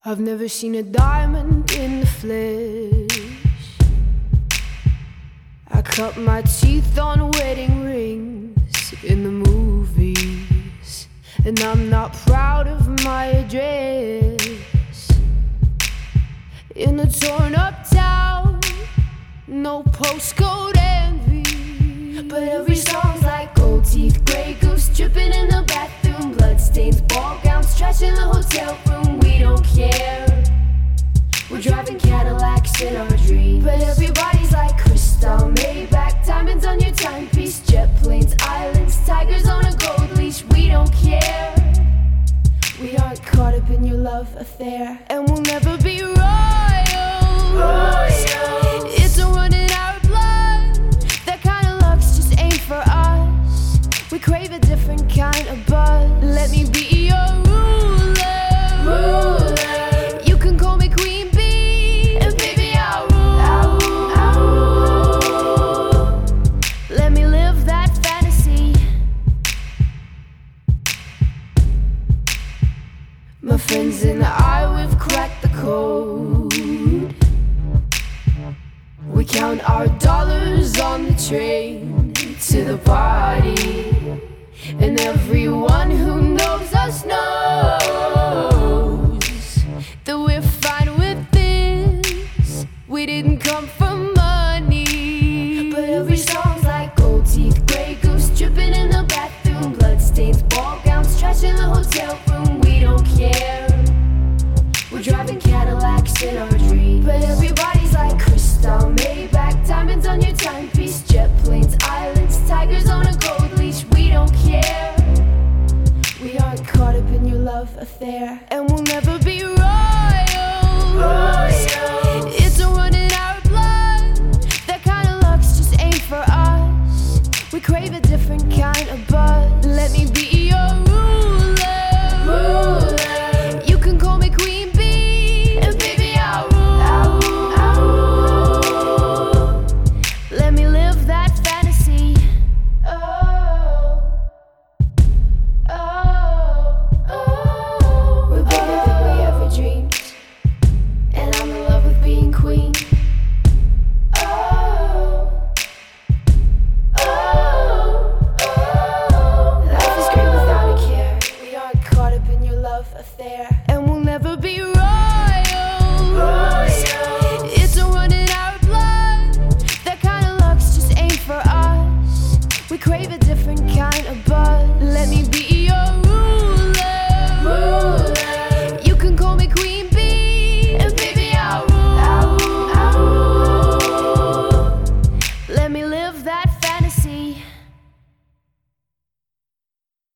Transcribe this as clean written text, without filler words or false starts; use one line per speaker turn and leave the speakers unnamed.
I've never seen a diamond in the flesh. I cut my teeth on wedding rings in the movies, and I'm not proud of my address. In a torn up town, no postcode envy, but every song's like gold teeth, grey goose dripping in the bathroom, bloodstains, ball gowns, trash in the hotel room. We don't care. We're driving Cadillacs in our dreams, but everybody's like crystal, Maybach, diamonds on your timepiece, jet planes, islands, tigers on a gold leash. We don't care. We aren't caught up in your love affair, and we'll never be royals. It's a run in our blood. That kind of luck's just ain't for us. We crave a different kind of buzz. Let me be your ruler. You can call me Queen Bee, and baby I'll rule. Let me live that fantasy. My friends and I, we've cracked the code. We count our dollars on the train to the party, and everyone who knows us knows that we're fine with this. We didn't come for money, but every song's like gold teeth, grey goose dripping in the bathroom, bloodstains, ball gowns, trash in the hotel room. We don't care. We're driving Cadillacs in our dreams, but everybody's like crystal, Maybach, diamonds on your timepiece, jet planes, islands, tigers on a gold leash. We don't care. We aren't caught up in your love affair, and we'll never be